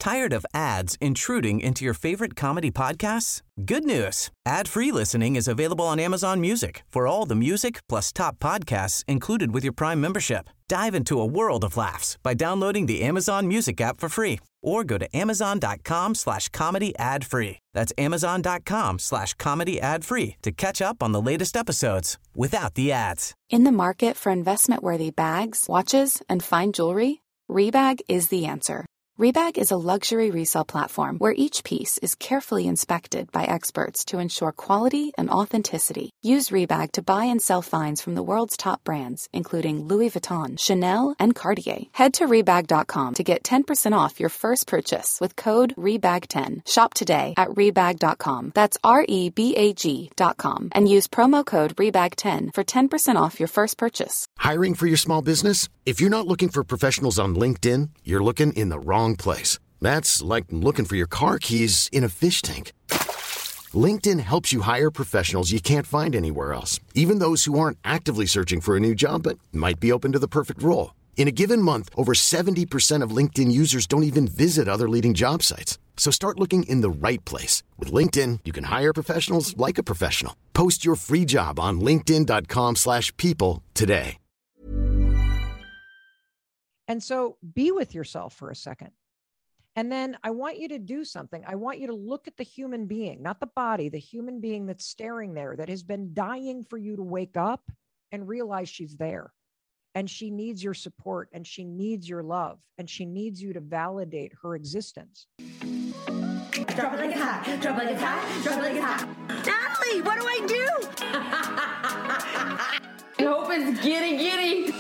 Tired of ads intruding into your favorite comedy podcasts? Good news. Ad-free listening is available on Amazon Music for all the music plus top podcasts included with your Prime membership. Dive into a world of laughs by downloading the Amazon Music app for free or go to amazon.com/comedy ad-free. That's amazon.com/comedy ad-free to catch up on the latest episodes without the ads. In the market for investment-worthy bags, watches, and fine jewelry, Rebag is the answer. Rebag is a luxury resale platform where each piece is carefully inspected by experts to ensure quality and authenticity. Use Rebag to buy and sell finds from the world's top brands, including Louis Vuitton, Chanel, and Cartier. Head to Rebag.com to get 10% off your first purchase with code REBAG10. Shop today at Rebag.com. That's REBAG.com. And use promo code REBAG10 for 10% off your first purchase. Hiring for your small business? If you're not looking for professionals on LinkedIn, you're looking in the wrong place. That's like looking for your car keys in a fish tank. LinkedIn helps you hire professionals you can't find anywhere else, even those who aren't actively searching for a new job but might be open to the perfect role. In a given month, over 70% of LinkedIn users don't even visit other leading job sites. So start looking in the right place. With LinkedIn, you can hire professionals like a professional. Post your free job on linkedin.com/people today. And so be with yourself for a second. And then I want you to do something. I want you to look at the human being, not the body, the human being that's staring there, that has been dying for you to wake up and realize she's there. And she needs your support, and she needs your love, and she needs you to validate her existence. Drop it like it's hot, drop it like it's hot, drop it like it's hot. Natalie, what do I do? I hope it's giddy.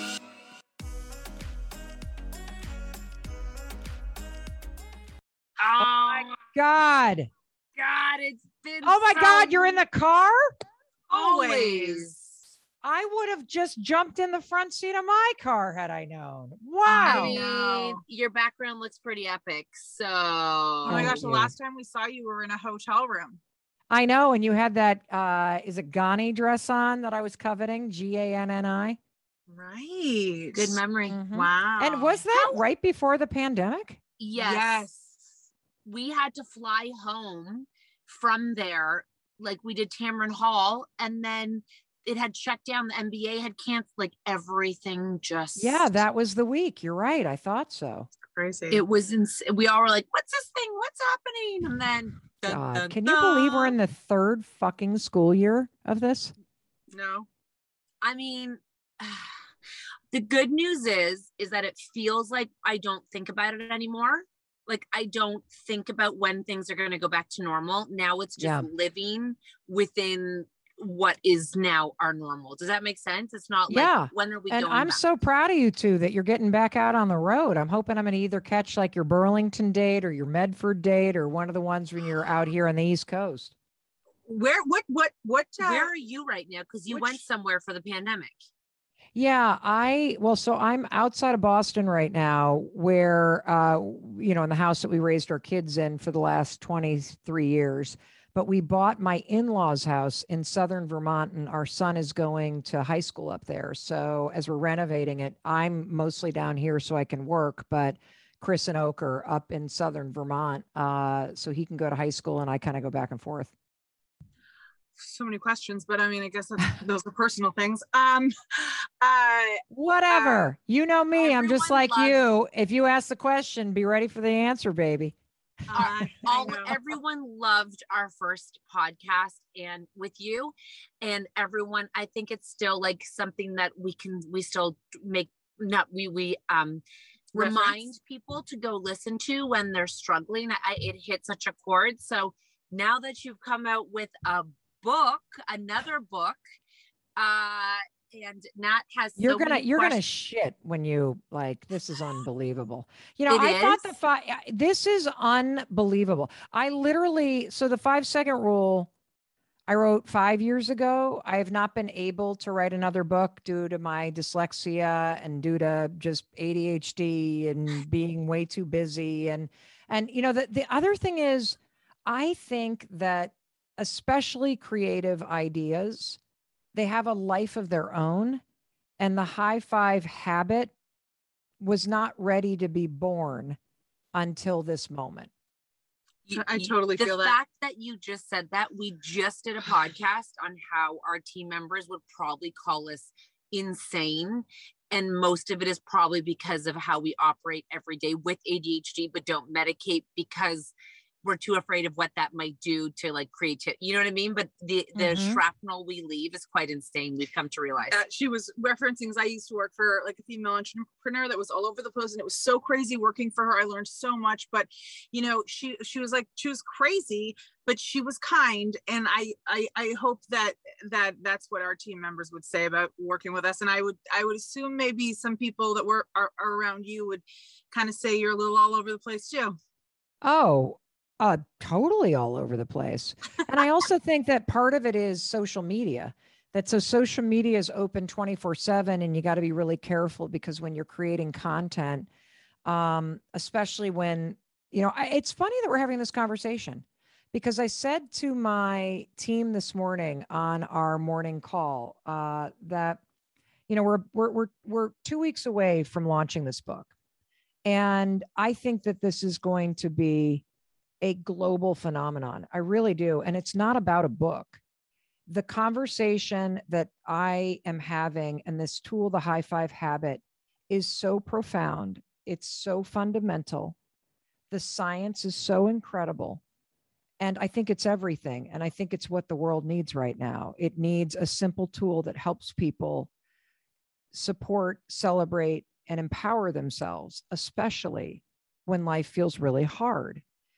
Oh my God. God, it's been Oh my God, you're in the car? Always. I would have just jumped in the front seat of my car had I known. Wow. I mean, your background looks pretty epic. So, oh my gosh, the last time we saw you, we were in a hotel room. I know. And you had that, is it Ghani dress on that I was coveting? Ganni. Right. Good memory. Mm-hmm. Wow. And was that right before the pandemic? Yes. We had to fly home from there. Like we did Tamron Hall, and then it had shut down. The NBA had canceled, like everything just. Yeah, that was the week. You're right. I thought so. Crazy. It was insane. We all were like, what's this thing? What's happening? And then. God, can you believe we're in the third fucking school year of this? No. I mean, the good news is that it feels like I don't think about it anymore. Like I don't think about when things are going to go back to normal. Now it's just living within what is now our normal. Does that make sense? It's not like when are we and going I'm back? so proud of you two that you're getting back out on the road. I'm hoping I'm going to either catch like your Burlington date or your Medford date or one of the ones when you're out here on the East Coast. Where are you right now? Because you went somewhere for the pandemic. Yeah, so I'm outside of Boston right now where, in the house that we raised our kids in for the last 23 years, but we bought my in-laws' house in Southern Vermont, and our son is going to high school up there. So as we're renovating it, I'm mostly down here so I can work, but Chris and Oak are up in Southern Vermont, so he can go to high school and I kind of go back and forth. So many questions, but I mean, I guess those are personal things. Whatever. You know me. I'm just like you. If you ask the question, be ready for the answer, baby. Everyone loved our first podcast and with you, and everyone, I think it's still like something that we still make, remind people to go listen to when they're struggling. It hit such a chord. So now that you've come out with another book, and Nat has you're gonna shit when you this is unbelievable. Thought this is unbelievable. I literally, so the 5-second rule I wrote 5 years ago. I have not been able to write another book due to my dyslexia and due to just ADHD and being way too busy. And the other thing is, I think that especially creative ideas, they have a life of their own, and the high five habit was not ready to be born until this moment. I totally feel that. The fact that you just said that, we just did a podcast on how our team members would probably call us insane. And most of it is probably because of how we operate every day with ADHD, but don't medicate because we're too afraid of what that might do to like creativity. You know what I mean? But the shrapnel we leave is quite insane. We've come to realize. She was referencing, I used to work for like a female entrepreneur that was all over the place, and it was so crazy working for her. I learned so much, but you know, she was like, she was crazy, but she was kind. And I hope that's what our team members would say about working with us. And I would assume maybe some people that are around you would kind of say you're a little all over the place too. Oh, totally all over the place. And I also think that part of it is social media. That so social media is open 24/7, and you got to be really careful because when you're creating content, especially when, you know, it's funny that we're having this conversation because I said to my team this morning on our morning call that, you know, we're 2 weeks away from launching this book. And I think that this is going to be a global phenomenon. I really do. And it's not about a book. The conversation that I am having and this tool, the High Five Habit, is so profound. It's so fundamental. The science is so incredible. And I think it's everything. And I think it's what the world needs right now. It needs a simple tool that helps people support, celebrate, and empower themselves, especially when life feels really hard.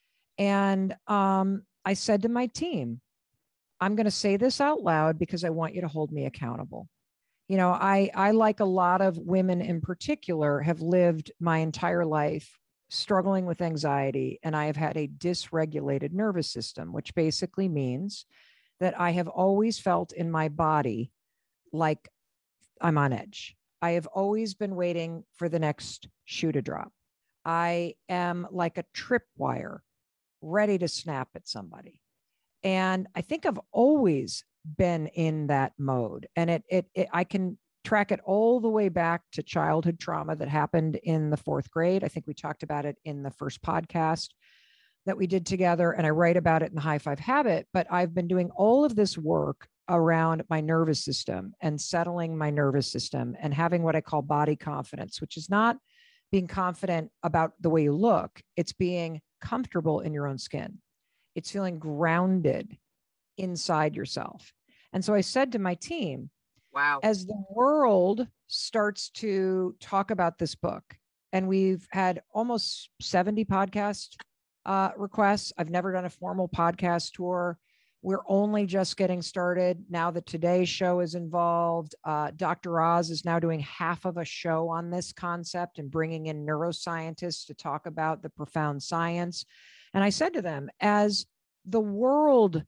And I said to my team, I'm going to say this out loud because I want you to hold me accountable. You know, I like a lot of women in particular, have lived my entire life struggling with anxiety, and I have had a dysregulated nervous system, which basically means that I have always felt in my body like I'm on edge. I have always been waiting for the next shoe to drop. I am like a tripwire, ready to snap at somebody. And I think I've always been in that mode. And I can track it all the way back to childhood trauma that happened in the 4th grade. I think we talked about it in the first podcast that we did together. And I write about it in the High Five Habit, but I've been doing all of this work around my nervous system and settling my nervous system and having what I call body confidence, which is not being confident about the way you look. It's being comfortable in your own skin. It's feeling grounded inside yourself. And so I said to my team, wow, as the world starts to talk about this book, and we've had almost 70 podcast requests. I've never done a formal podcast tour. We're only just getting started now that Today's Show is involved. Dr. Oz is now doing half of a show on this concept and bringing in neuroscientists to talk about the profound science. And I said to them, as the world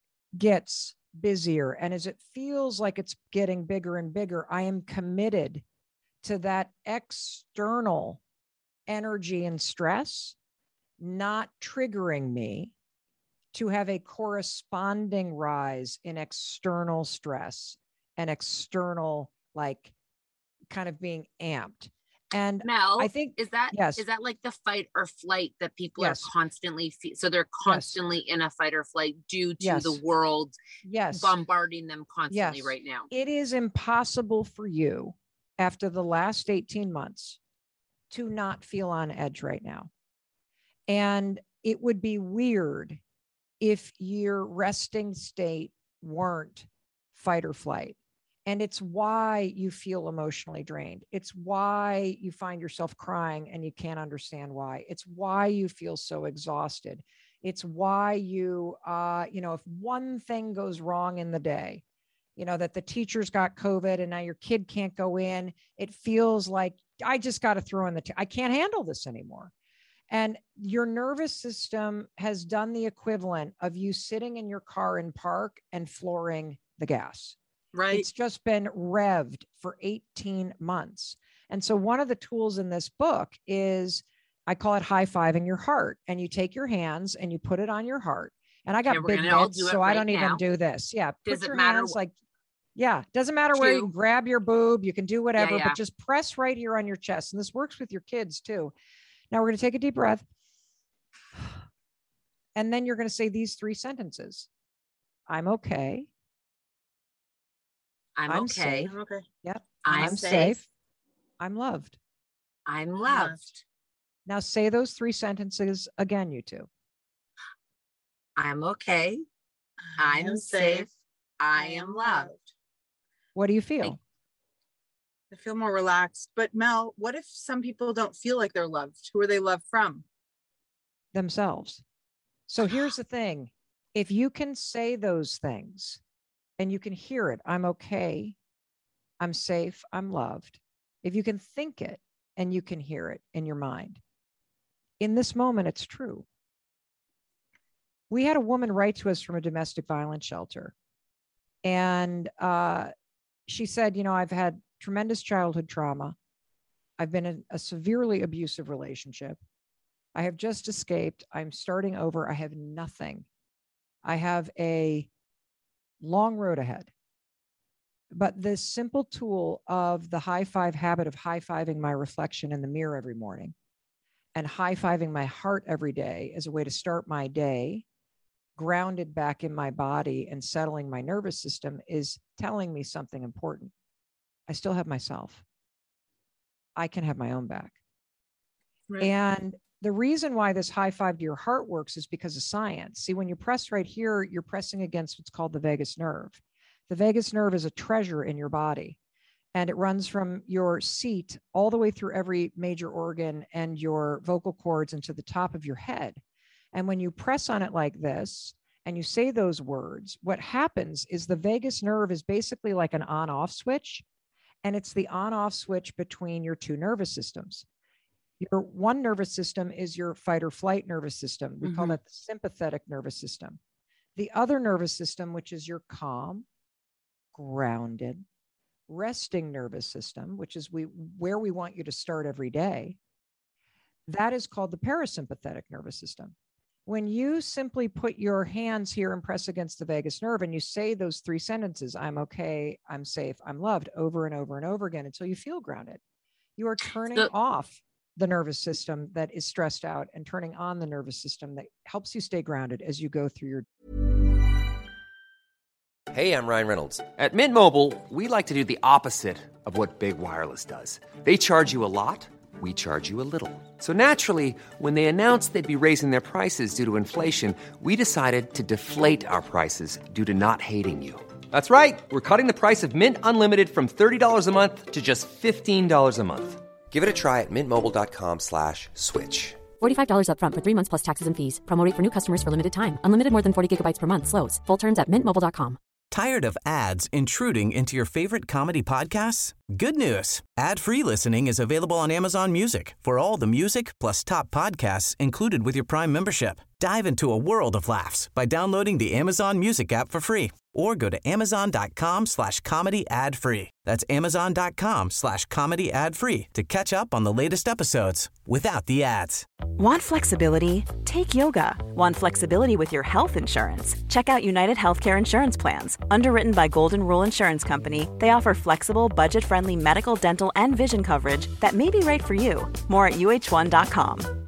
gets busier and as it feels like it's getting bigger and bigger, I am committed to that external energy and stress not triggering me to have a corresponding rise in external stress and external, like, kind of being amped. And Mel, I think, is that like the fight or flight that people are constantly so they're constantly in a fight or flight due to the world bombarding them constantly right now? It is impossible for you after the last 18 months to not feel on edge right now. And it would be weird if your resting state weren't fight or flight. And it's why you feel emotionally drained. It's why you find yourself crying and you can't understand why. It's why you feel so exhausted. It's why you, if one thing goes wrong in the day, that the teacher's got COVID and now your kid can't go in, it feels like I just got to throw in I can't handle this anymore. And your nervous system has done the equivalent of you sitting in your car in park and flooring the gas. Right. It's just been revved for 18 months. And so one of the tools in this book is, I call it high-fiving your heart. And you take your hands and you put it on your heart. And I got big mitts, so I don't even do this. Yeah. Does it matter? Doesn't matter where you can grab your boob, you can do whatever, but just press right here on your chest. And this works with your kids too. Now we're going to take a deep breath. And then you're going to say these 3 sentences. I'm okay. I'm okay. Safe. I'm okay. Yep. I'm safe. I'm loved. I'm loved. Now say those 3 sentences again, you two. I'm okay. I'm safe. I am loved. What do you feel? I feel more relaxed. But Mel, what if some people don't feel like they're loved? Who are they loved from? Themselves. So here's the thing. If you can say those things and you can hear it, I'm okay, I'm safe, I'm loved. If you can think it and you can hear it in your mind, in this moment, it's true. We had a woman write to us from a domestic violence shelter. And she said, I've had tremendous childhood trauma. I've been in a severely abusive relationship. I have just escaped. I'm starting over. I have nothing. I have a long road ahead. But this simple tool of the high five habit of high-fiving my reflection in the mirror every morning and high-fiving my heart every day as a way to start my day grounded back in my body and settling my nervous system is telling me something important. I still have myself. I can have my own back. Right. And the reason why this high five to your heart works is because of science. See, when you press right here, you're pressing against what's called the vagus nerve. The vagus nerve is a treasure in your body, and it runs from your seat all the way through every major organ and your vocal cords into the top of your head. And when you press on it like this and you say those words, what happens is the vagus nerve is basically like an on-off switch, and it's the on-off switch between your 2 nervous systems. Your one nervous system is your fight or flight nervous system. We call that the sympathetic nervous system. The other nervous system, which is your calm, grounded, resting nervous system, which is where we want you to start every day, that is called the parasympathetic nervous system. When you simply put your hands here and press against the vagus nerve and you say those 3 sentences, I'm okay, I'm safe, I'm loved, over and over and over again until you feel grounded, you are turning off the nervous system that is stressed out and turning on the nervous system that helps you stay grounded as you go through your. Hey, I'm Ryan Reynolds. At Mint Mobile, we like to do the opposite of what Big Wireless does. They charge you a lot. We charge you a little. So naturally, when they announced they'd be raising their prices due to inflation, we decided to deflate our prices due to not hating you. That's right. We're cutting the price of Mint Unlimited from $30 a month to just $15 a month. Give it a try at mintmobile.com/switch. $45 up front for 3 months plus taxes and fees. Promo rate for new customers for limited time. Unlimited more than 40 gigabytes per month. Slows full terms at mintmobile.com. Tired of ads intruding into your favorite comedy podcasts? Good news. Ad-free listening is available on Amazon Music for all the music plus top podcasts included with your Prime membership. Dive into a world of laughs by downloading the Amazon Music app for free or go to amazon.com/comedy ad-free. That's amazon.com/comedy ad-free to catch up on the latest episodes without the ads. Want flexibility? Take yoga. Want flexibility with your health insurance? Check out United Healthcare Insurance Plans. Underwritten by Golden Rule Insurance Company, they offer flexible, budget-friendly medical, dental, and vision coverage that may be right for you. More at uh1.com.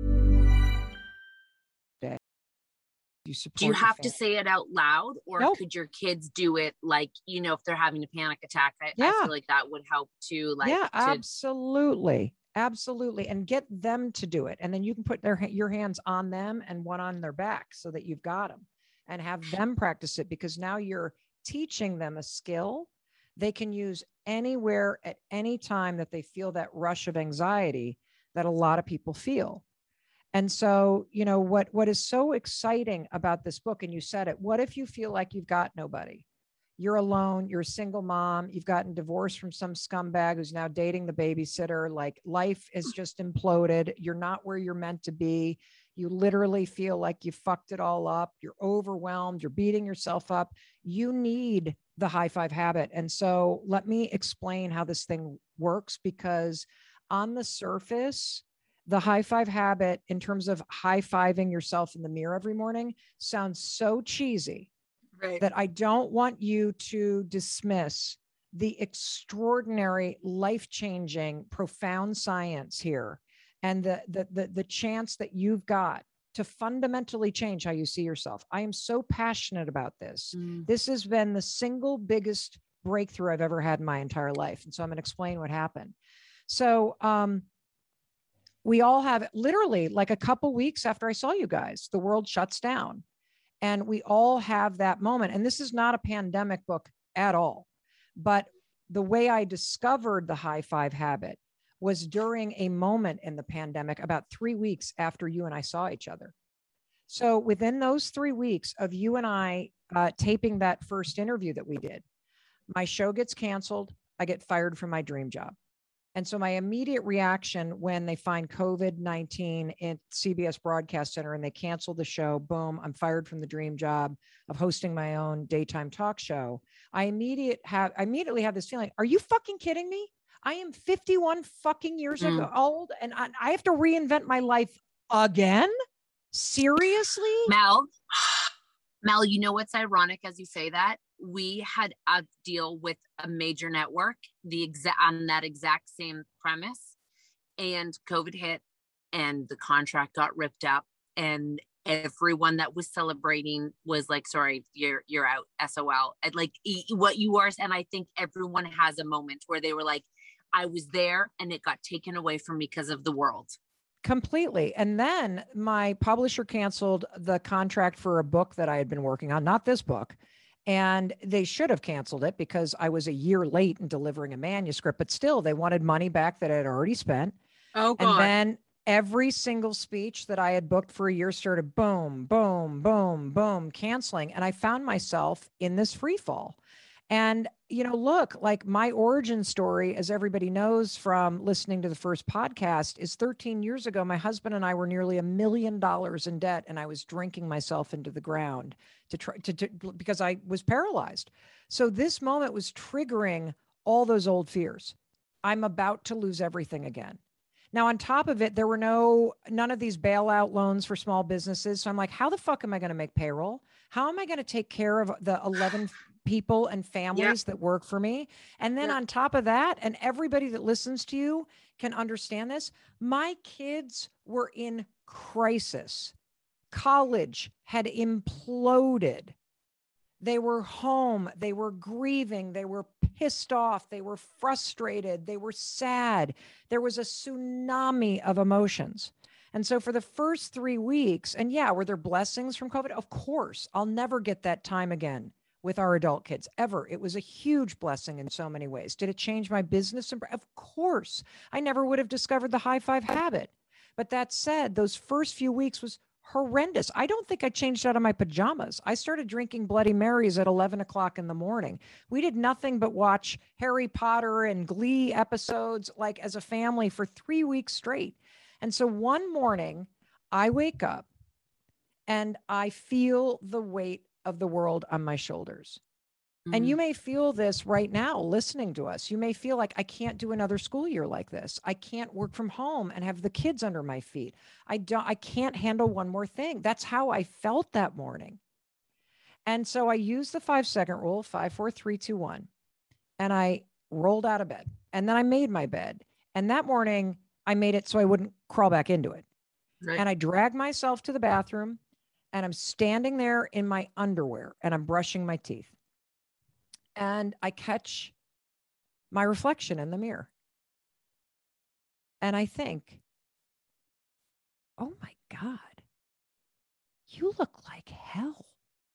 Do you have to say it out loud, or Nope. could your kids do it like, if they're having a panic attack? I feel like that would help too. Absolutely. Absolutely. And get them to do it. And then you can put your hands on them and one on their back so that you've got them, and have them practice it, because now you're teaching them a skill they can use anywhere at any time that they feel that rush of anxiety that a lot of people feel. And so, what is so exciting about this book, and you said it, what if you feel like you've got nobody? You're alone, you're a single mom, you've gotten divorced from some scumbag who's now dating the babysitter, like life is just imploded. You're not where you're meant to be. You literally feel like you fucked it all up. You're overwhelmed. You're beating yourself up. You need the high five habit. And so let me explain how this thing works, because on the surface, the high five habit, in terms of high-fiving yourself in the mirror every morning, sounds so cheesy, right, that I don't want you to dismiss the extraordinary, life-changing, profound science here, and the chance that you've got to fundamentally change how you see yourself. I am so passionate about this. This has been the single biggest breakthrough I've ever had in my entire life. And so I'm going to explain what happened. So we all have literally like a couple weeks after I saw you guys, the world shuts down. And we all have that moment. And this is not a pandemic book at all. But the way I discovered the high five habit was during a moment in the pandemic, about 3 weeks after you and I saw each other. So within those 3 weeks of you and I taping that first interview that we did, my show gets canceled. I get fired from my dream job. And so my immediate reaction when they find COVID-19 in CBS Broadcast Center and they cancel the show, boom, I'm fired from the dream job of hosting my own daytime talk show. I immediately have this feeling, are you fucking kidding me? I am 51 fucking years old and I have to reinvent my life again? Seriously? Mel, you know what's ironic as you say that? We had a deal with a major network on that exact same premise, and COVID hit and the contract got ripped up, and everyone that was celebrating was like, sorry, you're out, SOL. And like what you are. And I think everyone has a moment where they were like, I was there and it got taken away from me because of the world. Completely. And then my publisher canceled the contract for a book that I had been working on, not this book. And they should have canceled it because I was a year late in delivering a manuscript, but still they wanted money back that I had already spent. Oh, God. And then every single speech that I had booked for a year started boom, boom, boom, boom, canceling. And I found myself in this free fall. And, you know, look, like my origin story, as everybody knows from listening to the first podcast, is 13 years ago, my husband and I were nearly $1 million in debt, and I was drinking myself into the ground because I was paralyzed. So this moment was triggering all those old fears. I'm about to lose everything again. Now, on top of it, there were none of these bailout loans for small businesses. So I'm like, how the fuck am I going to make payroll? How am I going to take care of the 11 people and families that work for me? And then on top of that, and everybody that listens to you can understand this, my kids were in crisis. College had imploded. They were home. They were grieving. They were pissed off. They were frustrated. They were sad. There was a tsunami of emotions. And so for the first 3 weeks, and were there blessings from COVID? Of course. I'll never get that time again with our adult kids, ever. It was a huge blessing in so many ways. Did it change my business? Of course. I never would have discovered the high five habit. But that said, those first few weeks was horrendous. I don't think I changed out of my pajamas. I started drinking Bloody Marys at 11 o'clock in the morning. We did nothing but watch Harry Potter and Glee episodes, like as a family, for 3 weeks straight. And so one morning I wake up and I feel the weight of the world on my shoulders. And you may feel this right now listening to us. You may feel like, I can't do another school year like this. I can't work from home and have the kids under my feet. I can't handle one more thing. That's how I felt that morning. And so I used the 5-second rule, 5, 4, 3, 2, 1. And I rolled out of bed, and then I made my bed. And that morning I made it so I wouldn't crawl back into it. Right. And I dragged myself to the bathroom, and I'm standing there in my underwear and I'm brushing my teeth. And I catch my reflection in the mirror. And I think, oh my God, you look like hell.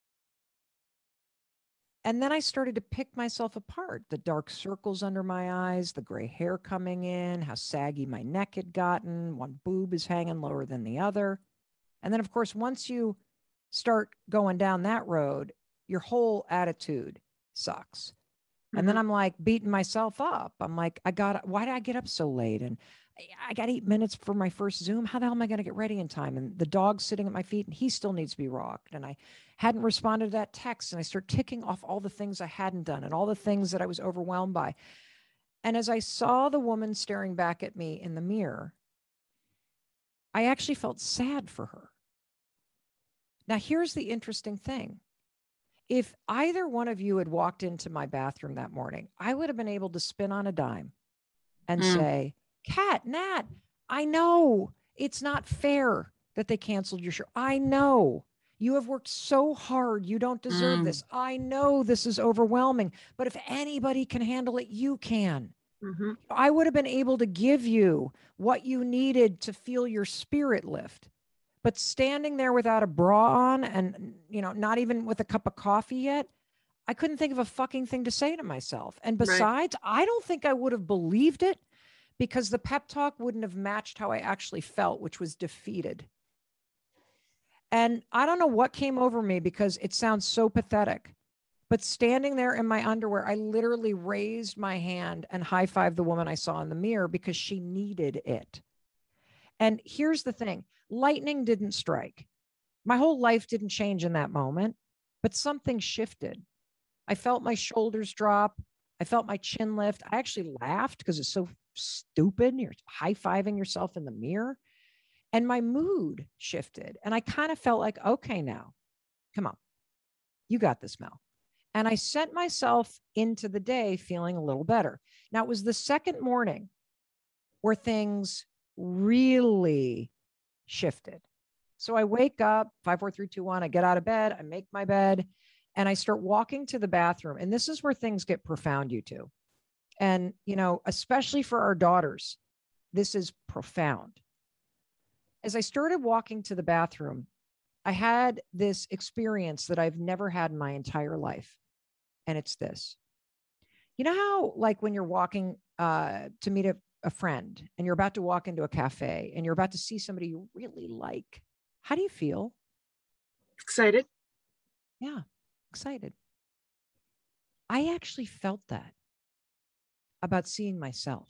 And then I started to pick myself apart. The dark circles under my eyes, the gray hair coming in, how saggy my neck had gotten. One boob is hanging lower than the other. And then, of course, once you start going down that road, your whole attitude sucks. And then I'm like beating myself up. I'm like, why did I get up so late? And I got 8 minutes for my first Zoom. How the hell am I going to get ready in time? And the dog's sitting at my feet and he still needs to be rocked. And I hadn't responded to that text. And I start ticking off all the things I hadn't done and all the things that I was overwhelmed by. And as I saw the woman staring back at me in the mirror, I actually felt sad for her. Now, here's the interesting thing. If either one of you had walked into my bathroom that morning, I would have been able to spin on a dime and say, Kat, Nat, I know it's not fair that they canceled your show. I know you have worked so hard. You don't deserve this. I know this is overwhelming, but if anybody can handle it, you can. Mm-hmm. I would have been able to give you what you needed to feel your spirit lift. But standing there without a bra on and, not even with a cup of coffee yet, I couldn't think of a fucking thing to say to myself. And besides, I don't think I would have believed it because the pep talk wouldn't have matched how I actually felt, which was defeated. And I don't know what came over me because it sounds so pathetic, but standing there in my underwear, I literally raised my hand and high-fived the woman I saw in the mirror because she needed it. And here's the thing. Lightning didn't strike. My whole life didn't change in that moment, but something shifted. I felt my shoulders drop. I felt my chin lift. I actually laughed because it's so stupid. You're high-fiving yourself in the mirror. And my mood shifted. And I kind of felt like, okay, now, come on, you got this, Mel. And I sent myself into the day feeling a little better. Now, it was the second morning where things really shifted. So I wake up, 5, 4, 3, 2, 1. I get out of bed. I make my bed and I start walking to the bathroom. And this is where things get profound, you two. And, especially for our daughters, this is profound. As I started walking to the bathroom, I had this experience that I've never had in my entire life. And it's this. You know how, like, when you're walking to meet a friend and you're about to walk into a cafe and you're about to see somebody you really like, how do you feel? Excited. Yeah, excited. I actually felt that about seeing myself.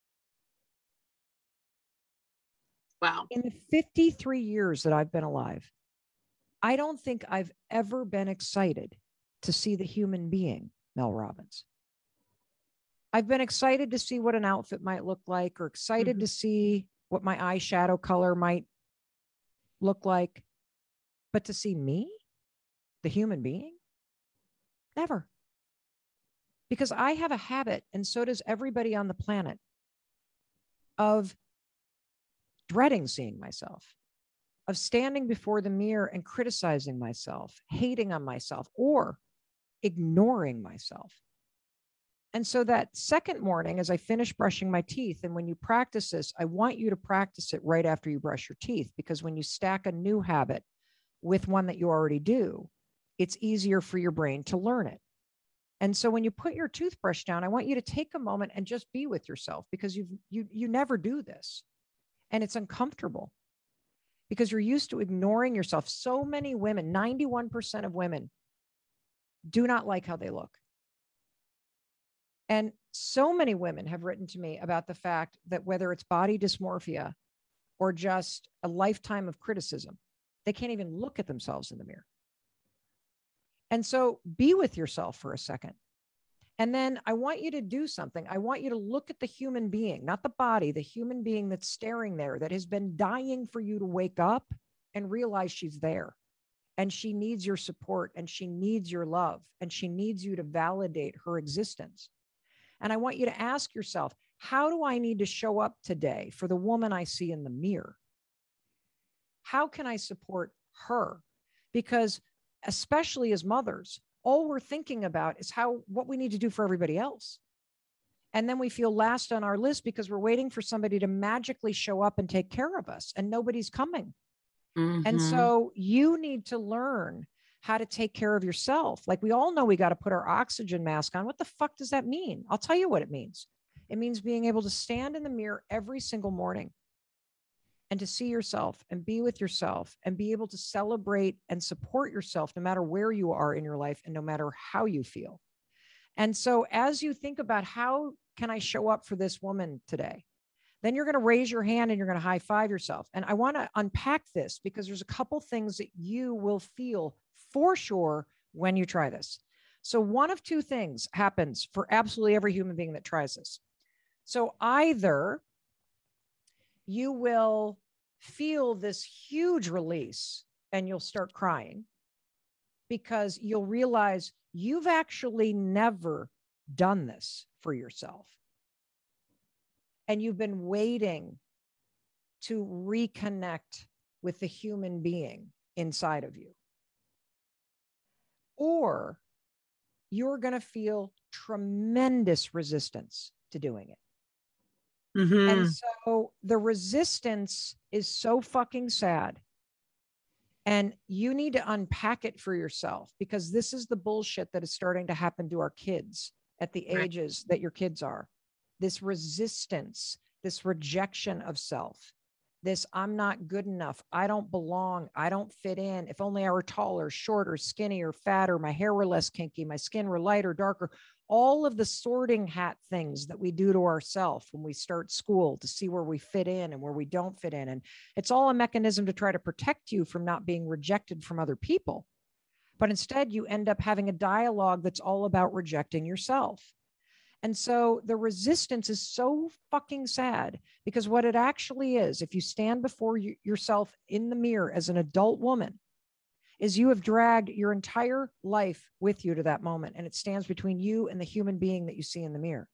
Wow. In the 53 years that I've been alive, I don't think I've ever been excited to see the human being, Mel Robbins. I've been excited to see what an outfit might look like, or excited to see what my eyeshadow color might look like. But to see me, the human being, never. Because I have a habit, and so does everybody on the planet, of dreading seeing myself, of standing before the mirror and criticizing myself, hating on myself, or ignoring myself. And so that second morning, as I finished brushing my teeth, and when you practice this, I want you to practice it right after you brush your teeth, because when you stack a new habit with one that you already do, it's easier for your brain to learn it. And so when you put your toothbrush down, I want you to take a moment and just be with yourself, because you never do this. And it's uncomfortable because you're used to ignoring yourself. So many women, 91% of women, do not like how they look. And so many women have written to me about the fact that whether it's body dysmorphia or just a lifetime of criticism, they can't even look at themselves in the mirror. And so be with yourself for a second. And then I want you to do something. I want you to look at the human being, not the body, the human being that's staring there, that has been dying for you to wake up and realize she's there. And she needs your support, and she needs your love, and she needs you to validate her existence. And I want you to ask yourself, how do I need to show up today for the woman I see in the mirror? How can I support her? Because especially as mothers, all we're thinking about is what we need to do for everybody else. And then we feel last on our list because we're waiting for somebody to magically show up and take care of us, and nobody's coming. And so you need to learn how to take care of yourself. Like, we all know we got to put our oxygen mask on. What the fuck does that mean? I'll tell you what it means. It means being able to stand in the mirror every single morning and to see yourself and be with yourself and be able to celebrate and support yourself no matter where you are in your life and no matter how you feel. And so as you think about, how can I show up for this woman today? Then you're going to raise your hand and you're going to high five yourself. And I want to unpack this because there's a couple things that you will feel for sure when you try this. So one of two things happens for absolutely every human being that tries this. So either you will feel this huge release and you'll start crying because you'll realize you've actually never done this for yourself. And you've been waiting to reconnect with the human being inside of you, or you're going to feel tremendous resistance to doing it. And so the resistance is so fucking sad. And you need to unpack it for yourself, because this is the bullshit that is starting to happen to our kids at the ages that your kids are. This resistance, this rejection of self, this I'm not good enough, I don't belong, I don't fit in. If only I were taller, shorter, skinnier, fatter, my hair were less kinky, my skin were lighter, darker. All of the sorting hat things that we do to ourselves when we start school to see where we fit in and where we don't fit in. And it's all a mechanism to try to protect you from not being rejected from other people. But instead, you end up having a dialogue that's all about rejecting yourself. And so the resistance is so fucking sad, because what it actually is, if you stand before yourself in the mirror as an adult woman, is you have dragged your entire life with you to that moment. And it stands between you and the human being that you see in the mirror.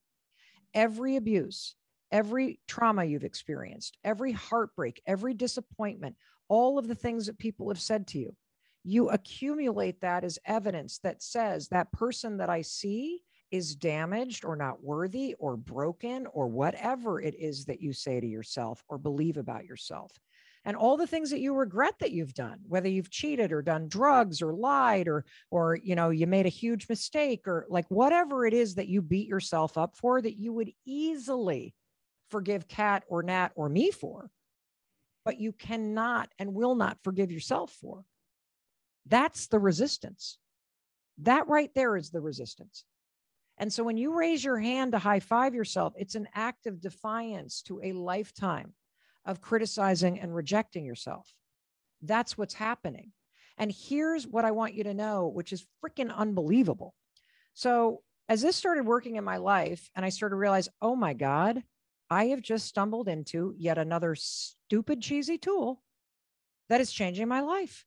Every abuse, every trauma you've experienced, every heartbreak, every disappointment, all of the things that people have said to you, you accumulate that as evidence that says that person that I see is damaged or not worthy or broken or whatever it is that you say to yourself or believe about yourself. And all the things that you regret that you've done, whether you've cheated or done drugs or lied or you made a huge mistake, or like whatever it is that you beat yourself up for, that you would easily forgive Kat or Nat or me for, but you cannot and will not forgive yourself for. That's the resistance. That right there is the resistance. And so when you raise your hand to high five yourself, it's an act of defiance to a lifetime of criticizing and rejecting yourself. That's what's happening. And here's what I want you to know, which is freaking unbelievable. So as this started working in my life and I started to realize, oh my God, I have just stumbled into yet another stupid, cheesy tool that is changing my life.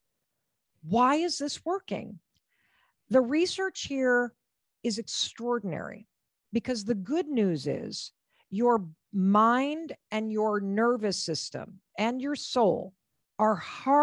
Why is this working? The research here is extraordinary, because the good news is your mind and your nervous system and your soul are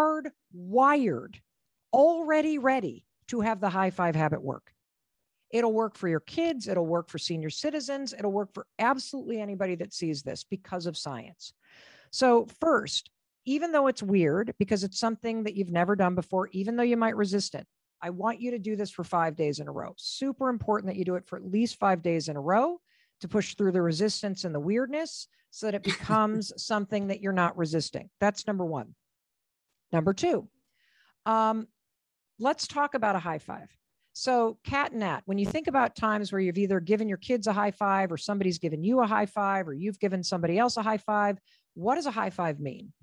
hardwired, already ready to have the high five habit work. It'll work for your kids. It'll work for senior citizens. It'll work for absolutely anybody that sees this because of science. So first, even though it's weird because it's something that you've never done before, even though you might resist it, I want you to do this for 5 days in a row. Super important that you do it for at least 5 days in a row to push through the resistance and the weirdness so that it becomes something that you're not resisting. That's number one. Number two, let's talk about a high five. So Kat and Nat, when you think about times where you've either given your kids a high five or somebody's given you a high five or you've given somebody else a high five, what does a high five mean?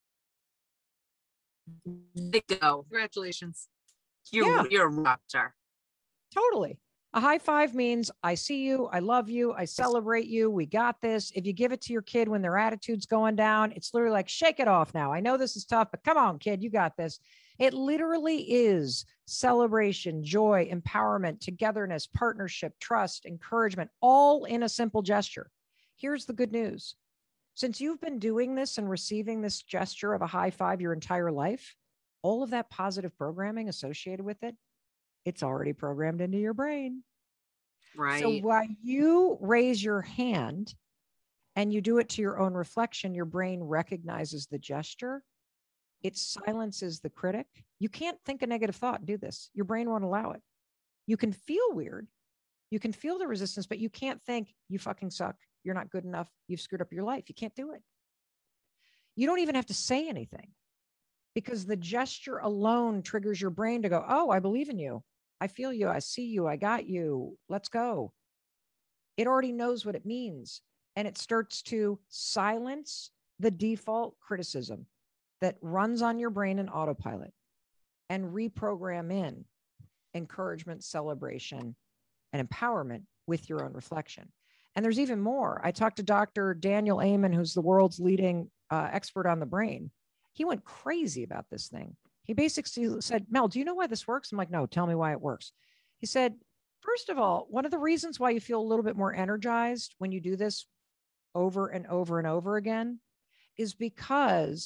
They go. Congratulations. You're a rock star. Totally. A high five means I see you, I love you, I celebrate you, we got this. If you give it to your kid when their attitude's going down, it's literally like, shake it off now. I know this is tough, but come on, kid, you got this. It literally is celebration, joy, empowerment, togetherness, partnership, trust, encouragement, all in a simple gesture. Here's the good news. Since you've been doing this and receiving this gesture of a high five your entire life, all of that positive programming associated with it, it's already programmed into your brain. Right. So while you raise your hand and you do it to your own reflection, your brain recognizes the gesture. It silences the critic. You can't think a negative thought and do this. Your brain won't allow it. You can feel weird. You can feel the resistance, but you can't think you fucking suck. You're not good enough. You've screwed up your life. You can't do it. You don't even have to say anything, because the gesture alone triggers your brain to go, oh, I believe in you. I feel you. I see you. I got you. Let's go. It already knows what it means. And it starts to silence the default criticism that runs on your brain in autopilot and reprogram in encouragement, celebration, and empowerment with your own reflection. And there's even more. I talked to Dr. Daniel Amen, who's the world's leading expert on the brain. He went crazy about this thing. He basically said, Mel, do you know why this works? I'm like, no, tell me why it works. He said, first of all, one of the reasons why you feel a little bit more energized when you do this over and over and over again is because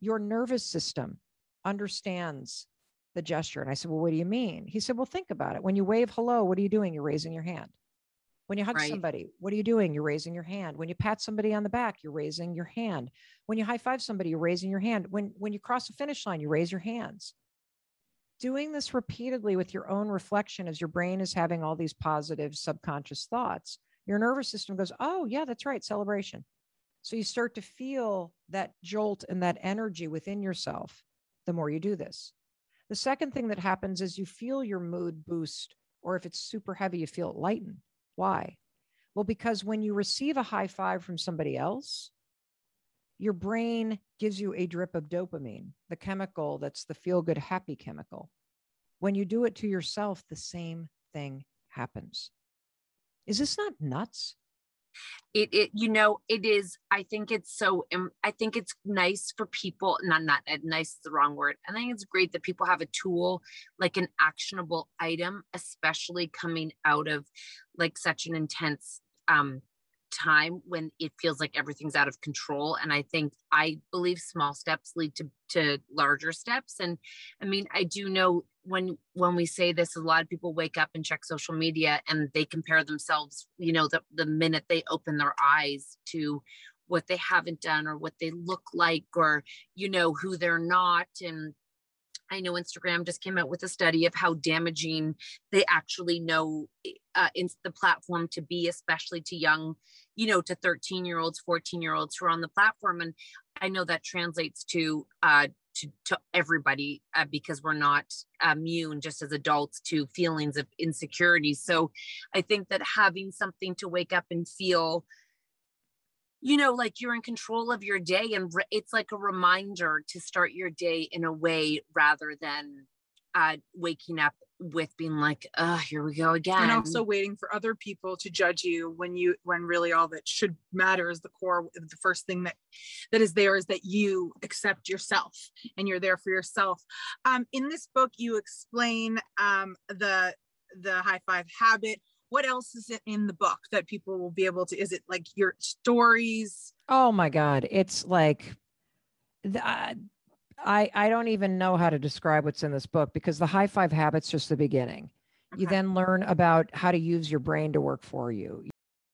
your nervous system understands the gesture. And I said, well, what do you mean? He said, well, think about it. When you wave hello, what are you doing? You're raising your hand. When you hug somebody, what are you doing? You're raising your hand. When you pat somebody on the back, you're raising your hand. When you high five somebody, you're raising your hand. When you cross the finish line, you raise your hands. Doing this repeatedly with your own reflection as your brain is having all these positive subconscious thoughts, your nervous system goes, oh yeah, that's right, celebration. So you start to feel that jolt and that energy within yourself the more you do this. The second thing that happens is you feel your mood boost, or if it's super heavy, you feel it lighten. Why? Well, because when you receive a high five from somebody else, your brain gives you a drip of dopamine, the chemical that's the feel-good happy chemical. When you do it to yourself, the same thing happens. Is this not nuts? It is. I think it's nice for people. Not nice is the wrong word. I think it's great that people have a tool, like an actionable item, especially coming out of like such an intense time when it feels like everything's out of control. And I believe small steps lead to larger steps. And I mean, I do know when we say this, a lot of people wake up and check social media and they compare themselves, the minute they open their eyes to what they haven't done or what they look like, or, who they're not. And I know Instagram just came out with a study of how damaging they actually know the platform to be, especially to young, to 13-year-olds, 14-year-olds who are on the platform. And I know that translates to everybody because we're not immune just as adults to feelings of insecurity. So I think that having something to wake up and feel, like you're in control of your day, and it's like a reminder to start your day in a way rather than waking up with being like, oh, here we go again. And also waiting for other people to judge you when really all that should matter is the core. The first thing that is there is that you accept yourself and you're there for yourself. In this book, you explain the high five habit. What else is it in the book that people will be able to, is it like your stories? Oh my God. It's like, I don't even know how to describe what's in this book, because the high five habit's just the beginning. Okay. You then learn about how to use your brain to work for you.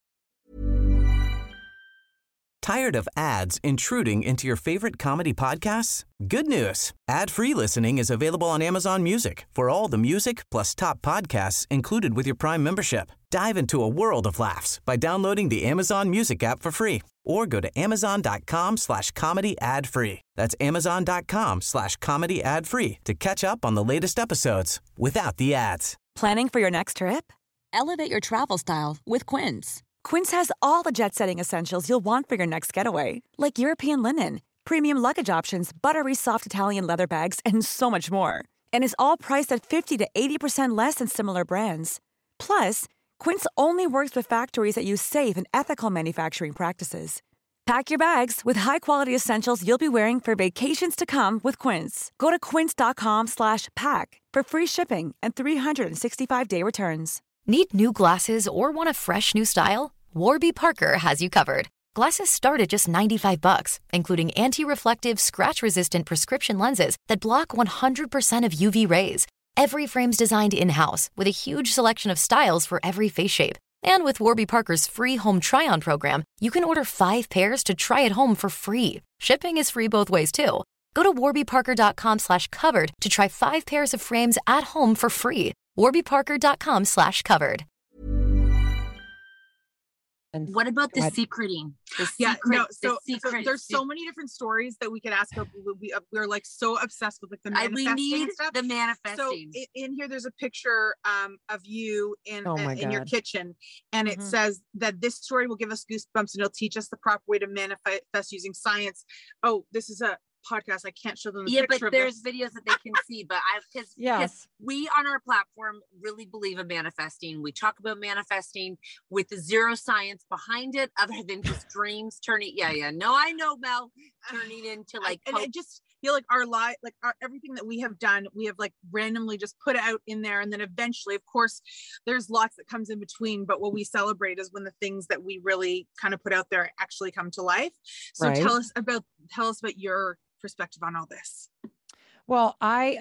Tired of ads intruding into your favorite comedy podcasts? Good news. Ad-free listening is available on Amazon Music for all the music plus top podcasts included with your Prime membership. Dive into a world of laughs by downloading the Amazon Music app for free, or go to amazon.com/comedy ad-free. That's amazon.com/comedy ad-free to catch up on the latest episodes without the ads. Planning for your next trip? Elevate your travel style with Quince. Quince has all the jet-setting essentials you'll want for your next getaway, like European linen, premium luggage options, buttery soft Italian leather bags, and so much more. And is all priced at 50 to 80% less than similar brands. Plus, Quince only works with factories that use safe and ethical manufacturing practices. Pack your bags with high-quality essentials you'll be wearing for vacations to come with Quince. Go to quince.com/pack for free shipping and 365-day returns. Need new glasses or want a fresh new style? Warby Parker has you covered. Glasses start at just $95, including anti-reflective, scratch-resistant prescription lenses that block 100% of UV rays. Every frame's designed in-house with a huge selection of styles for every face shape. And with Warby Parker's free home try-on program, you can order 5 pairs to try at home for free. Shipping is free both ways, too. Go to warbyparker.com/covered to try 5 pairs of frames at home for free. warbyparker.com/covered. And what about the secreting? There's so many different stories that we could ask. We're like so obsessed with like the manifesting. We need stuff. the manifesting. So in here, there's a picture of you in your kitchen, and it says that this story will give us goosebumps and it'll teach us the proper way to manifest using science. Oh, this is a podcast. I can't show them the picture. But there's videos that they can see. But because we on our platform really believe in manifesting. We talk about manifesting with zero science behind it, other than just dreams turning. No, I know, Mel, turning into like. And I just feel like our life, like everything that we have done, we have like randomly just put out in there, and then eventually, of course, there's lots that comes in between. But what we celebrate is when the things that we really kind of put out there actually come to life. So tell us about your perspective on all this? Well, I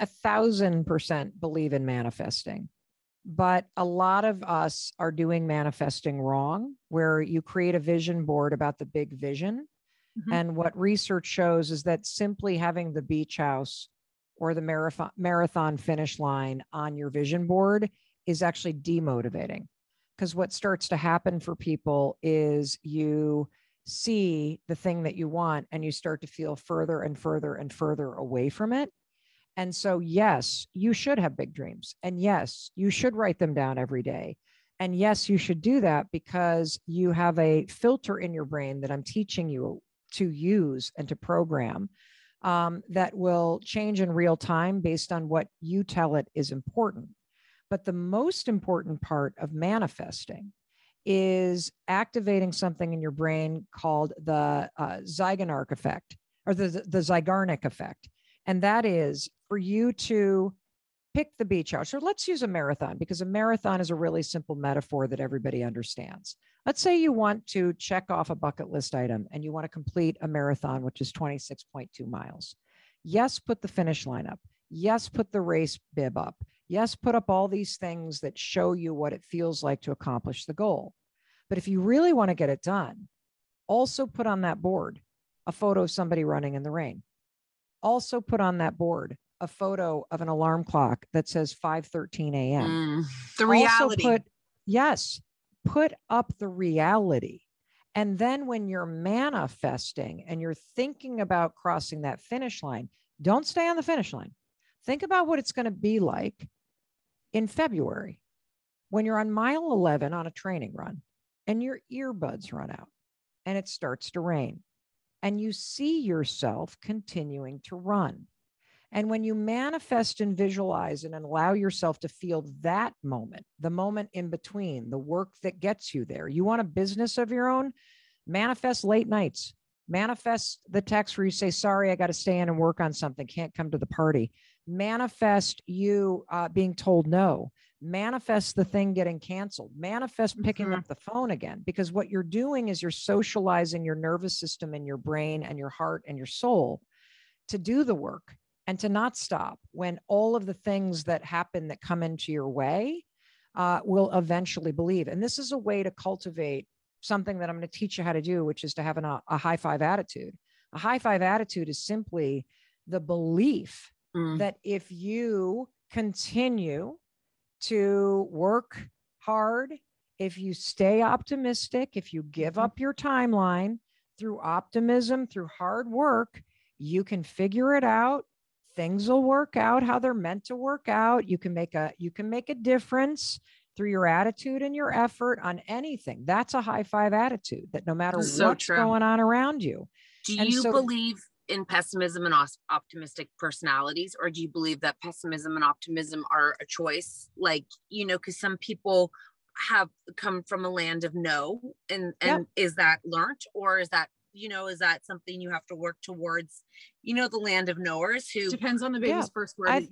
1,000% believe in manifesting, but a lot of us are doing manifesting wrong, where you create a vision board about the big vision. Mm-hmm. And what research shows is that simply having the beach house or the marathon finish line on your vision board is actually demotivating. Because what starts to happen for people is you see the thing that you want and you start to feel further and further and further away from it. And so, yes, you should have big dreams. And yes, you should write them down every day. And yes, you should do that because you have a filter in your brain that I'm teaching you to use and to program that will change in real time based on what you tell it is important. But the most important part of manifesting is activating something in your brain called the Zeigarnik effect, or the Zeigarnik effect. And that is for you to pick the beach house. So let's use a marathon, because a marathon is a really simple metaphor that everybody understands. Let's say you want to check off a bucket list item and you want to complete a marathon, which is 26.2 miles. Yes, put the finish line up. Yes, put the race bib up. Yes, put up all these things that show you what it feels like to accomplish the goal. But if you really want to get it done, also put on that board a photo of somebody running in the rain. Also put on that board a photo of an alarm clock that says 5:13 a.m. The reality. Also put up the reality. And then when you're manifesting and you're thinking about crossing that finish line, don't stay on the finish line. Think about what it's going to be like in February when you're on mile 11 on a training run and your earbuds run out and it starts to rain and you see yourself continuing to run. And when you manifest and visualize and allow yourself to feel that moment, the moment in between, the work that gets you there, you want a business of your own, manifest late nights, manifest the text where you say, sorry, I got to stay in and work on something, can't come to the party. Manifest you being told no, manifest the thing getting canceled, manifest picking up the phone again, because what you're doing is you're socializing your nervous system and your brain and your heart and your soul to do the work and to not stop when all of the things that happen that come into your way will eventually believe. And this is a way to cultivate something that I'm going to teach you how to do, which is to have a high five attitude. A high five attitude is simply the belief that if you continue to work hard, if you stay optimistic, if you give up your timeline through optimism, through hard work, you can figure it out. Things will work out how they're meant to work out. You can make a difference through your attitude and your effort on anything. That's a high five attitude, that no matter what's going on around you. Do you believe in pessimism and optimistic personalities, or do you believe that pessimism and optimism are a choice? Like, because some people have come from a land of no, and is that learnt, or is that, is that something you have to work towards, the land of knowers who depends on the baby's first word.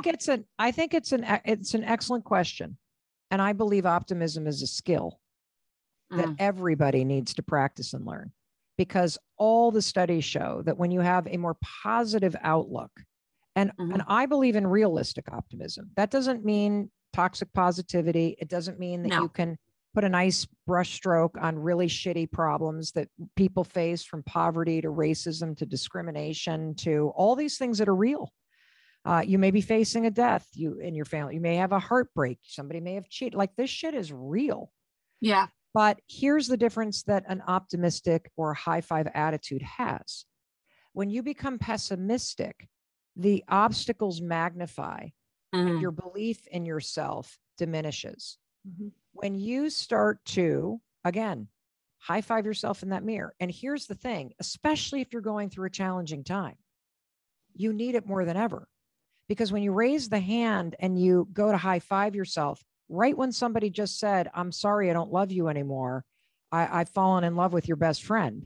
I think it's an excellent question. And I believe optimism is a skill that everybody needs to practice and learn, because all the studies show that when you have a more positive outlook, and I believe in realistic optimism, that doesn't mean toxic positivity. It doesn't mean that you can put a nice brush stroke on really shitty problems that people face, from poverty to racism to discrimination to all these things that are real. You may be facing a death in your family. You may have a heartbreak. Somebody may have cheated. Like, this shit is real. Yeah. But here's the difference that an optimistic or high five attitude has. When you become pessimistic, the obstacles magnify and your belief in yourself diminishes. When you start to, again, high five yourself in that mirror. And here's the thing, especially if you're going through a challenging time, you need it more than ever. Because when you raise the hand and you go to high five yourself, right when somebody just said, I'm sorry, I don't love you anymore, I've fallen in love with your best friend,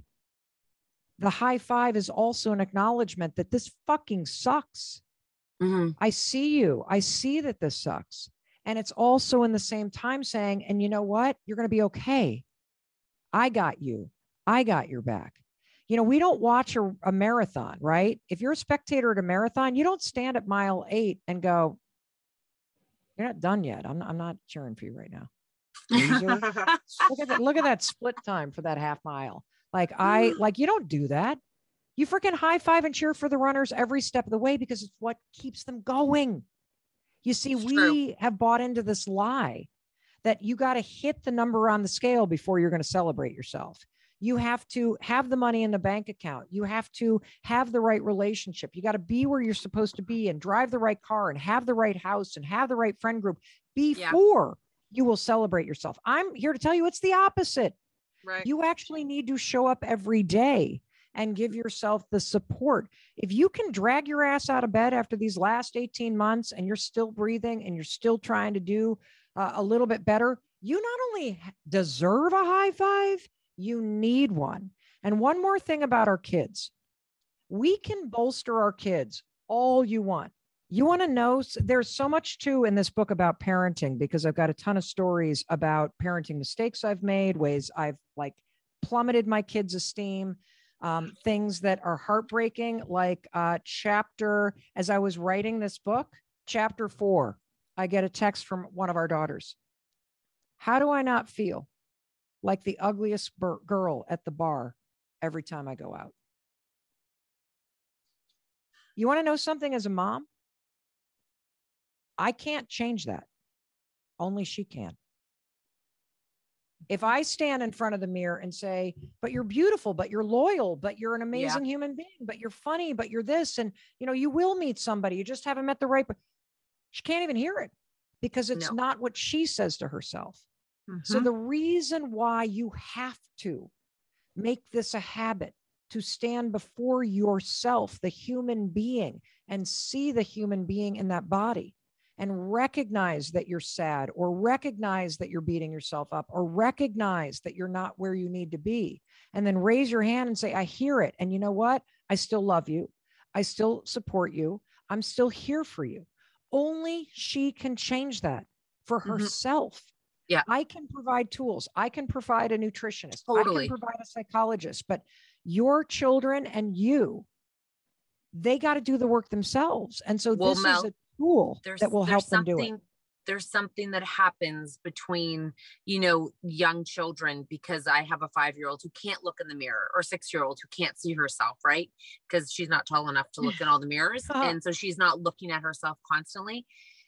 the high five is also an acknowledgement that this fucking sucks. I see you. I see that this sucks. And it's also in the same time saying, and you know what? You're going to be okay. I got you. I got your back. We don't watch a marathon, right? If you're a spectator at a marathon, you don't stand at mile 8 and go, you're not done yet. I'm not cheering for you right now. Look at that split time for that half mile. You don't do that. You freaking high five and cheer for the runners every step of the way because it's what keeps them going. You see, we have bought into this lie that you got to hit the number on the scale before you're going to celebrate yourself. You have to have the money in the bank account. You have to have the right relationship. You got to be where you're supposed to be and drive the right car and have the right house and have the right friend group before you will celebrate yourself. I'm here to tell you it's the opposite. Right. You actually need to show up every day and give yourself the support. If you can drag your ass out of bed after these last 18 months and you're still breathing and you're still trying to do a little bit better, you not only deserve a high five, you need one. And one more thing about our kids. We can bolster our kids all you want. You want to know, there's so much too in this book about parenting, because I've got a ton of stories about parenting mistakes I've made, ways I've plummeted my kids' esteem, things that are heartbreaking, as I was writing this book, chapter 4, I get a text from one of our daughters. How do I not feel like the ugliest girl at the bar every time I go out? You want to know something as a mom? I can't change that. Only she can. If I stand in front of the mirror and say, but you're beautiful, but you're loyal, but you're an amazing human being, but you're funny, but you're this, and you will meet somebody, you just haven't met the right, she can't even hear it because it's not what she says to herself. So the reason why you have to make this a habit to stand before yourself, the human being, and see the human being in that body and recognize that you're sad, or recognize that you're beating yourself up, or recognize that you're not where you need to be. And then raise your hand and say, I hear it. And you know what? I still love you. I still support you. I'm still here for you. Only she can change that for herself. Yeah. I can provide tools. I can provide a nutritionist. Totally. I can provide a psychologist, but your children and you, they got to do the work themselves. And so this is a tool that will help them do it. There's something that happens between, young children, because I have a 5-year-old who can't look in the mirror, or 6-year-old who can't see herself, right? Because she's not tall enough to look in all the mirrors. And so she's not looking at herself constantly.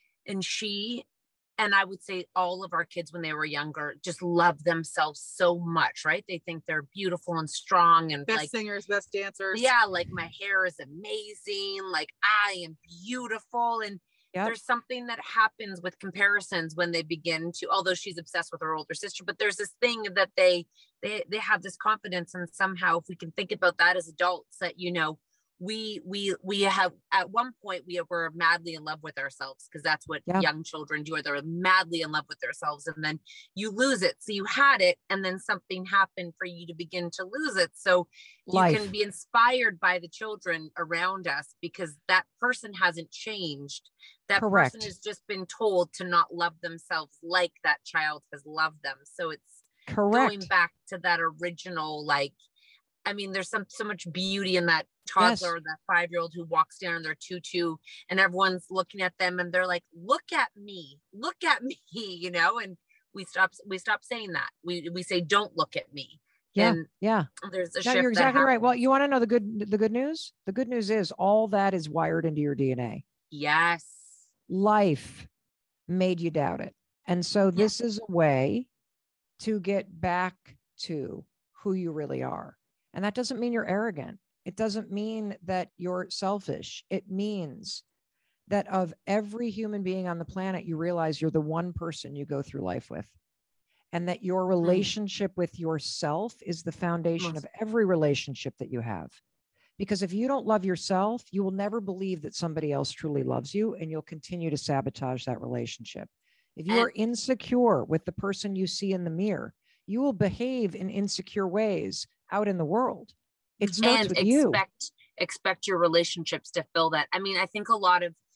And I would say all of our kids when they were younger just love themselves so much, right? They think they're beautiful and strong and best singers, best dancers. Yeah. My hair is amazing. I am beautiful. And there's something that happens with comparisons when they begin to, although she's obsessed with her older sister, but there's this thing that they have this confidence. And somehow if we can think about that as adults, that, we have, at one point we were madly in love with ourselves, because that's what young children do, they're madly in love with themselves, and then you lose it. So you had it, and then something happened for you to begin to lose it. So you can be inspired by the children around us, because that person hasn't changed. That person has just been told to not love themselves like that child has loved them. So it's going back to that original, there's so much beauty in that toddler, that 5-year-old who walks down in their tutu, and everyone's looking at them and they're like, look at me, and we stop saying that. We say, don't look at me. And there's a shift. You're exactly right. Well, you want to know the good news? The good news is all that is wired into your DNA. Yes. Life made you doubt it. And so this is a way to get back to who you really are. And that doesn't mean you're arrogant. It doesn't mean that you're selfish. It means that of every human being on the planet, you realize you're the one person you go through life with, and that your relationship with yourself is the foundation of every relationship that you have. Because if you don't love yourself, you will never believe that somebody else truly loves you, and you'll continue to sabotage that relationship. If you are insecure with the person you see in the mirror, you will behave in insecure ways out in the world. It starts with you. Expect your relationships to fill that. I think a lot of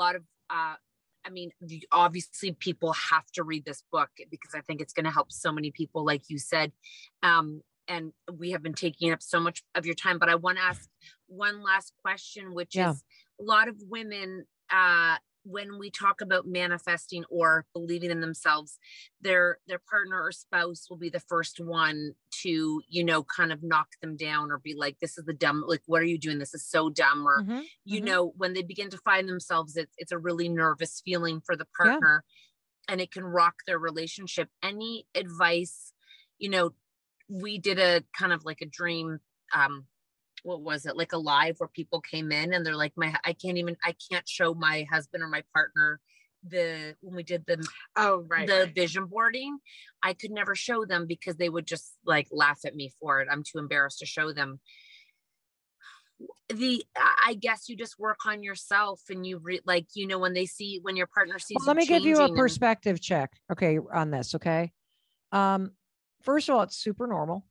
obviously people have to read this book, because I think it's going to help so many people, like you said. and we have been taking up so much of your time, but I want to ask one last question, which is a lot of women, when we talk about manifesting or believing in themselves, their partner or spouse will be the first one to, you know, kind of knock them down or be like, this is the dumb, like, what are you doing? This is so dumb. Or, you know, when they begin to find themselves, it's a really nervous feeling for the partner and it can rock their relationship. Any advice? You know, we did a kind of like a dream, what was it, like a live where people came in and they're like, I can't show my husband or my partner when we did the vision boarding. I could never show them because they would just like laugh at me for it. I'm too embarrassed to show them. I guess you just work on yourself and you when your partner sees let me give you a perspective check. Okay. On this. Okay. First of all, it's super normal.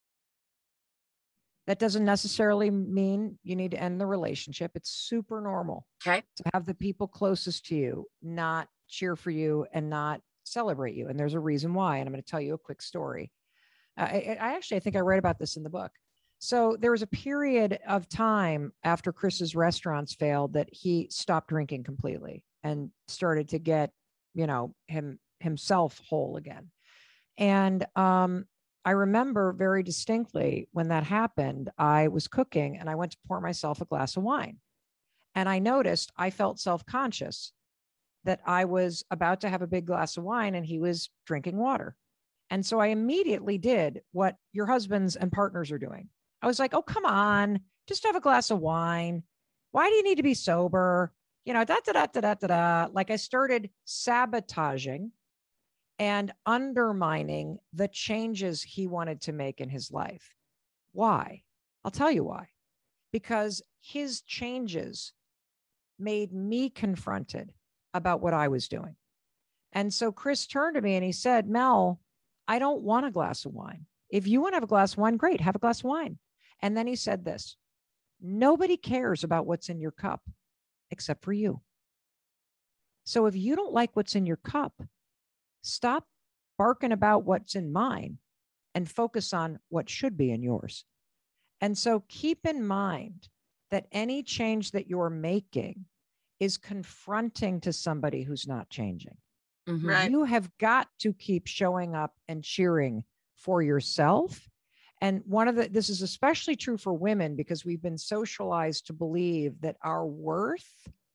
That doesn't necessarily mean you need to end the relationship. It's super normal to have the people closest to you not cheer for you and not celebrate you. And there's a reason why. And I'm going to tell you a quick story. I think I write about this in the book. So there was a period of time after Chris's restaurants failed that he stopped drinking completely and started to get, you know, himself whole again. And, I remember very distinctly when that happened, I was cooking and I went to pour myself a glass of wine. And I noticed I felt self-conscious that I was about to have a big glass of wine and he was drinking water. And so I immediately did what your husbands and partners are doing. I was like, oh, come on, just have a glass of wine. Why do you need to be sober? You know, Like I started sabotaging and undermining the changes he wanted to make in his life. Why? I'll tell you why. Because his changes made me confronted about what I was doing. And so Chris turned to me and he said, Mel, I don't want a glass of wine. If you want to have a glass of wine, great, have a glass of wine. And then he said this, nobody cares about what's in your cup except for you. So if you don't like what's in your cup, stop barking about what's in mine and focus on what should be in yours. And so keep in mind that any change that you're making is confronting to somebody who's not changing. Right. You have got to keep showing up and cheering for yourself. And this is especially true for women because we've been socialized to believe that our worth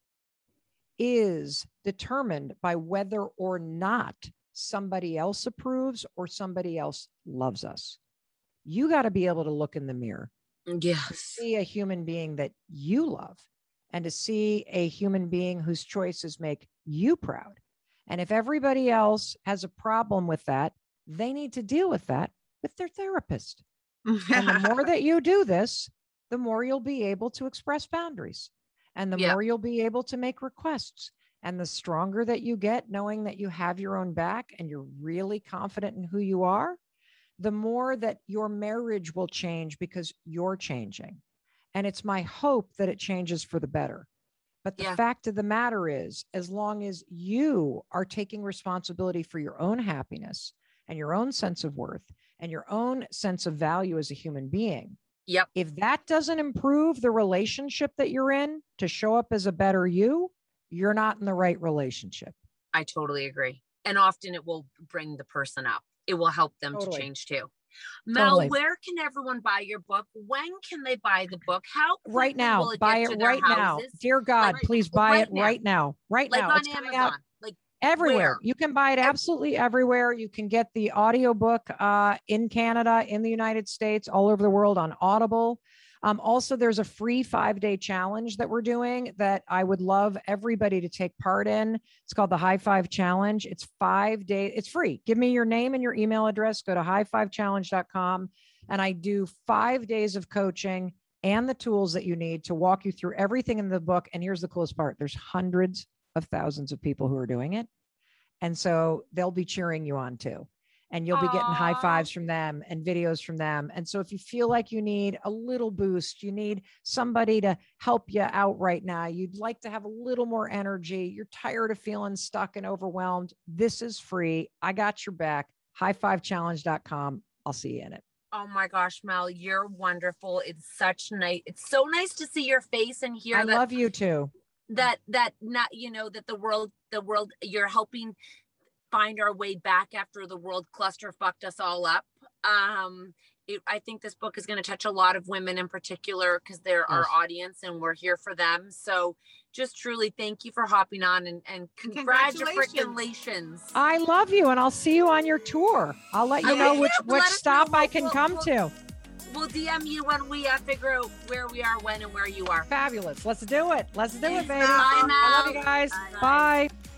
is determined by whether or not somebody else approves or somebody else loves us. You got to be able to look in the mirror. Yes. To see a human being that you love and to see a human being whose choices make you proud. And if everybody else has a problem with that, they need to deal with that with their therapist. And the more that you do this, the more you'll be able to express boundaries and the more you'll be able to make requests. And the stronger that you get, knowing that you have your own back and you're really confident in who you are, the more that your marriage will change because you're changing. And it's my hope that it changes for the better. But the fact of the matter is, as long as you are taking responsibility for your own happiness and your own sense of worth and your own sense of value as a human being, if that doesn't improve the relationship that you're in to show up as a better you, you're not in the right relationship. I totally agree. And often it will bring the person up. It will help them to change too. Mel, where can everyone buy your book? When can they buy the book? How right now? Buy it right now. Dear God, please buy it right now. Right now. Like on Amazon. Like everywhere. You can buy it absolutely everywhere. You can get the audiobook in Canada, in the United States, all over the world on Audible. Also, there's a free 5-day challenge that we're doing that I would love everybody to take part in. It's called the High Five Challenge. It's 5 days. It's free. Give me your name and your email address. Go to highfivechallenge.com. And I do 5 days of coaching and the tools that you need to walk you through everything in the book. And here's the coolest part. There's hundreds of thousands of people who are doing it. And so they'll be cheering you on too. And you'll be getting high fives from them and videos from them. And so if you feel like you need a little boost, you need somebody to help you out right now, you'd like to have a little more energy, you're tired of feeling stuck and overwhelmed, this is free. I got your back. Highfivechallenge.com. I'll see you in it. Oh my gosh, Mel, you're wonderful. It's so nice to see your face and hear. I love you too. That not, that the world, you're helping find our way back after the world cluster fucked us all up. I think this book is going to touch a lot of women in particular because they're our audience and we're here for them. So just truly thank you for hopping on and congratulations. I love you and I'll see you on your tour. I'll let you know which stop I can come to. We'll DM you when we figure out where we are, when, and where you are. Fabulous. Let's do it. Let's do it, baby. Bye, Mel. I love you guys. Bye.